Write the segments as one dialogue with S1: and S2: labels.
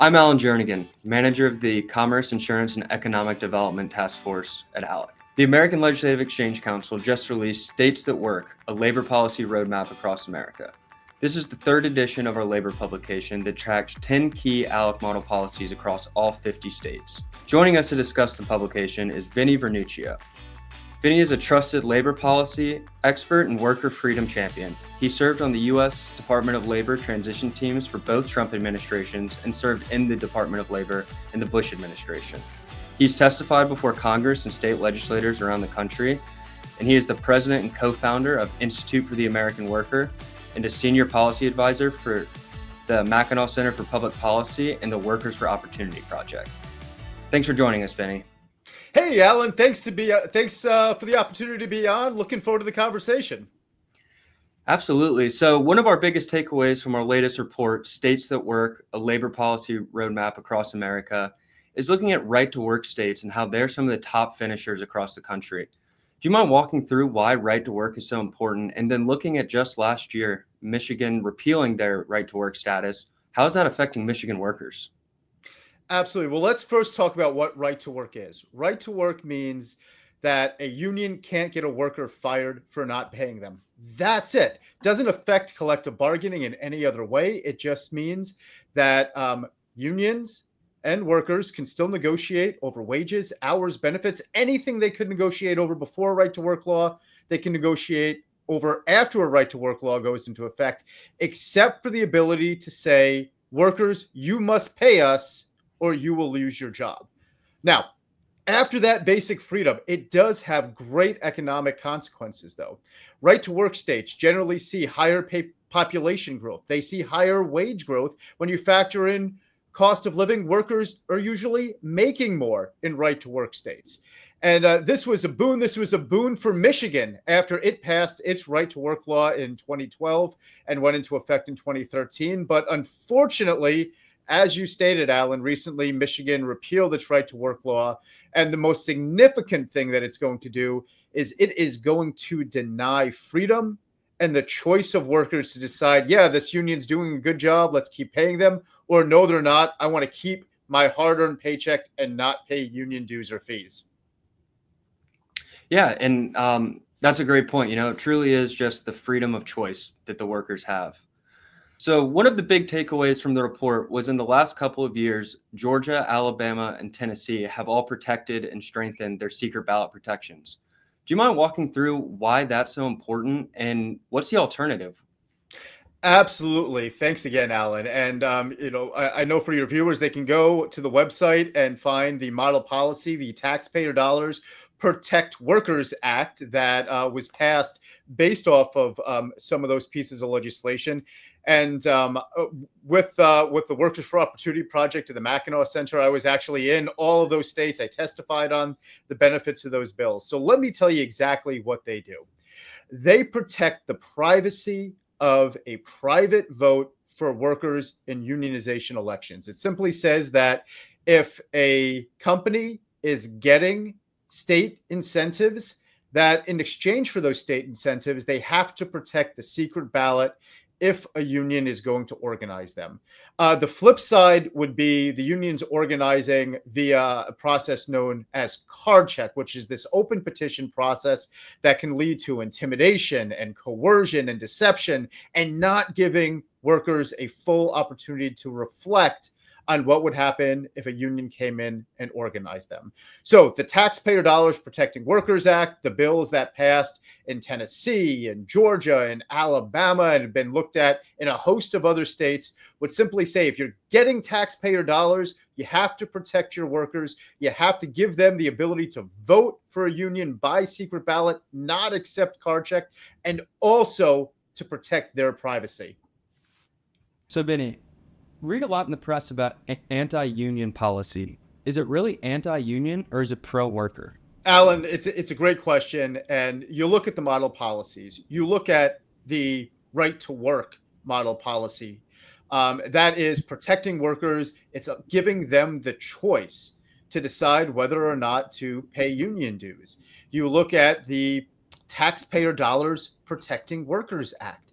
S1: I'm Alan Jernigan, manager of the Commerce, Insurance, and Economic Development Task Force at ALEC. The American Legislative Exchange Council just released States That Work, a labor policy roadmap across America. This is the third edition of our labor publication that tracks 10 key ALEC model policies across all 50 states. Joining us to discuss the publication is Vinny Vernuccio. Vinny is a trusted labor policy expert and worker freedom champion. He served on the U.S. Department of Labor transition teams for both Trump administrations and served in the Department of Labor in the Bush administration. He's testified before Congress and state legislators around the country, and he is the president and co-founder of Institute for the American Worker and a senior policy advisor for the Mackinac Center for Public Policy and the Workers for Opportunity Project. Thanks for joining us, Vinny.
S2: Hey, Alan, thanks for the opportunity to be on. Looking forward to the conversation.
S1: Absolutely. So one of our biggest takeaways from our latest report, States That Work, a labor policy roadmap across America, is looking at right-to-work states and how they're some of the top finishers across the country. Do you mind walking through why right-to-work is so important? And then looking at just last year, Michigan repealing their right-to-work status, how is that affecting Michigan workers?
S2: Absolutely. Well, let's first talk about what right to work is. Right to work means that a union can't get a worker fired for not paying them. That's it. Doesn't affect collective bargaining in any other way. It just means that unions and workers can still negotiate over wages, hours, benefits, anything they could negotiate over before a right to work law, they can negotiate over after a right to work law goes into effect, except for the ability to say, workers, you must pay us or you will lose your job. Now, after that basic freedom, it does have great economic consequences, though. Right to work states generally see higher population growth. They see higher wage growth. When you factor in cost of living, workers are usually making more in right to work states. And this was a boon. This was a boon for Michigan after it passed its right to work law in 2012 and went into effect in 2013. But unfortunately, as you stated, Alan, recently Michigan repealed its right to work law. And the most significant thing that it's going to do is it is going to deny freedom and the choice of workers to decide, yeah, this union's doing a good job, let's keep paying them, or no, they're not. I want to keep my hard-earned paycheck and not pay union dues or fees.
S1: Yeah, and that's a great point. It truly is just the freedom of choice that the workers have. So one of the big takeaways from the report was in the last couple of years, Georgia, Alabama, and Tennessee have all protected and strengthened their secret ballot protections. Do you mind walking through why that's so important and what's the alternative?
S2: Absolutely. Thanks again, Alan. And, I know for your viewers, they can go to the website and find the model policy, the Taxpayer Dollars Protect Workers Act that was passed based off of some of those pieces of legislation. And with the Workers for Opportunity Project at the Mackinac Center, I was actually in all of those states. I testified on the benefits of those bills. So let me tell you exactly what they do. They protect the privacy of a private vote for workers in unionization elections. It simply says that if a company is getting state incentives, that in exchange for those state incentives, they have to protect the secret ballot if a union is going to organize them. The flip side would be the unions organizing via a process known as card check, which is this open petition process that can lead to intimidation and coercion and deception and not giving workers a full opportunity to reflect on what would happen if a union came in and organized them. So the Taxpayer Dollars Protecting Workers Act, the bills that passed in Tennessee and Georgia and Alabama and have been looked at in a host of other states, would simply say if you're getting taxpayer dollars, you have to protect your workers. You have to give them the ability to vote for a union by secret ballot, not accept card check, and also to protect their privacy.
S3: So, Vinny, read a lot in the press about anti-union policy. Is it really anti-union or is it pro-worker?
S2: Alan, it's a great question. And you look at the model policies, you look at the right to work model policy. That is protecting workers. It's giving them the choice to decide whether or not to pay union dues. You look at the Taxpayer Dollars Protecting Workers Act.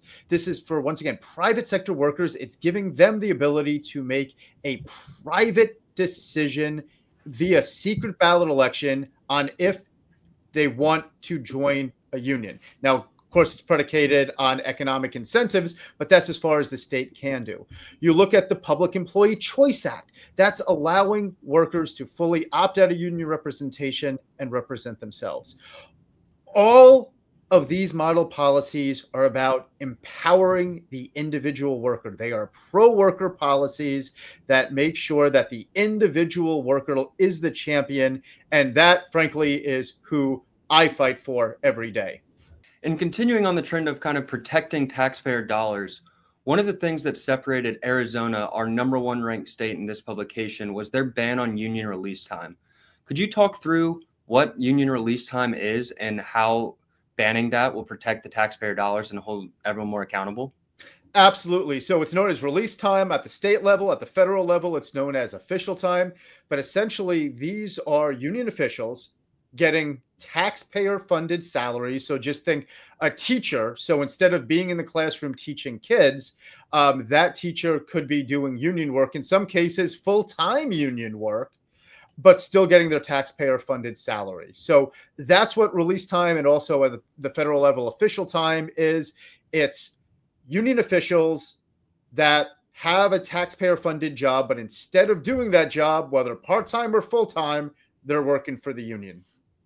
S2: This is for, once again, private sector workers. It's giving them the ability to make a private decision via secret ballot election on if they want to join a union. Now, of course, it's predicated on economic incentives, but that's as far as the state can do. You look at the Public Employee Choice Act. That's allowing workers to fully opt out of union representation and represent themselves. All of these model policies are about empowering the individual worker. They are pro-worker policies that make sure that the individual worker is the champion, and that, frankly, is who I fight for every day.
S1: And continuing on the trend of kind of protecting taxpayer dollars, one of the things that separated Arizona, our #1 ranked state in this publication, was their ban on union release time. Could you talk through what union release time is and how banning that will protect the taxpayer dollars and hold everyone more accountable?
S2: Absolutely. So it's known as release time at the state level. At the federal level, it's known as official time. But essentially, these are union officials getting taxpayer-funded salaries. So just think a teacher. So instead of being in the classroom teaching kids, that teacher could be doing union work, in some cases full-time union work, but still getting their taxpayer-funded salary. So that's what release time, and also at the federal level official time is. It's union officials that have a taxpayer-funded job, but instead of doing that job, whether part-time or full-time, they're working for the union.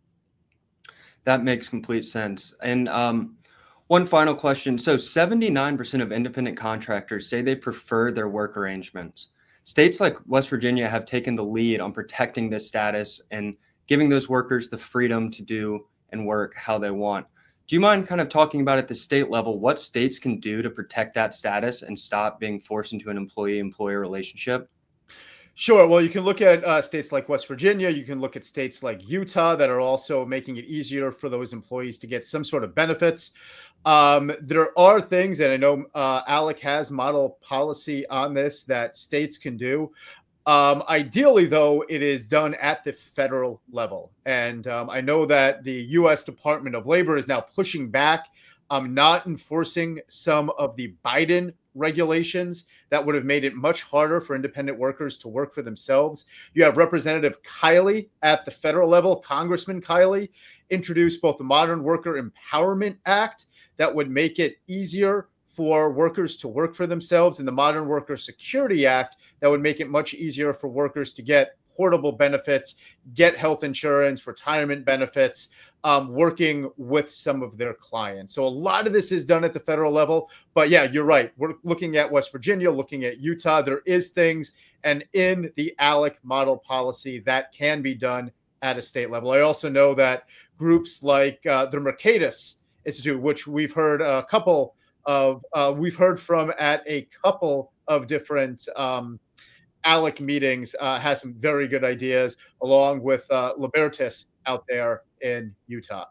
S1: That makes complete sense. And one final question. So 79% of independent contractors say they prefer their work arrangements. States like West Virginia have taken the lead on protecting this status and giving those workers the freedom to do and work how they want. Do you mind kind of talking about at the state level what states can do to protect that status and stop being forced into an employee-employer relationship?
S2: Sure. Well, you can look at states like West Virginia. You can look at states like Utah that are also making it easier for those employees to get some sort of benefits. There are things, and I know ALEC has model policy on this, that states can do. Ideally, though, it is done at the federal level. And I know that the U.S. Department of Labor is now pushing back, not enforcing some of the Biden regulations that would have made it much harder for independent workers to work for themselves. You have Representative Kiley at the federal level, Congressman Kiley, introduced both the Modern Worker Empowerment Act that would make it easier for workers to work for themselves, and the Modern Worker Security Act that would make it much easier for workers to get portable benefits, get health insurance, retirement benefits, working with some of their clients. So a lot of this is done at the federal level. But yeah, you're right. We're looking at West Virginia, looking at Utah. There is things, and in the ALEC model policy, that can be done at a state level. I also know that groups like the Mercatus Institute, which we've heard from at a couple of different ALEC meetings, has some very good ideas, along with Libertas out there in Utah.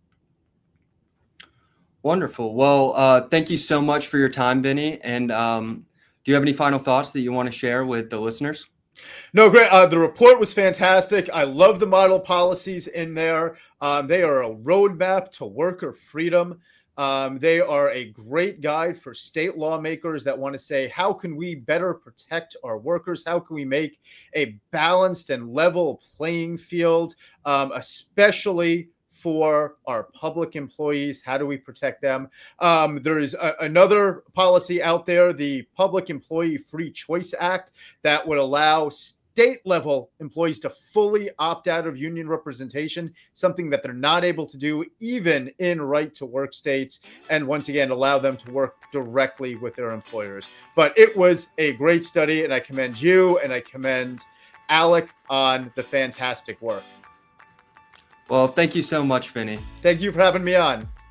S1: Wonderful. Well, thank you so much for your time, Vinny. And do you have any final thoughts that you want to share with the listeners?
S2: No, great. The report was fantastic. I love the model policies in there. They are a roadmap to worker freedom. They are a great guide for state lawmakers that want to say, how can we better protect our workers? How can we make a balanced and level playing field, especially for our public employees? How do we protect them? There is another policy out there, the Public Employee Free Choice Act, that would allow state-level employees to fully opt out of union representation, something that they're not able to do even in right-to-work states, and once again, allow them to work directly with their employers. But it was a great study, and I commend you, and I commend ALEC on the fantastic work.
S1: Well, thank you so much, Vinny.
S2: Thank you for having me on.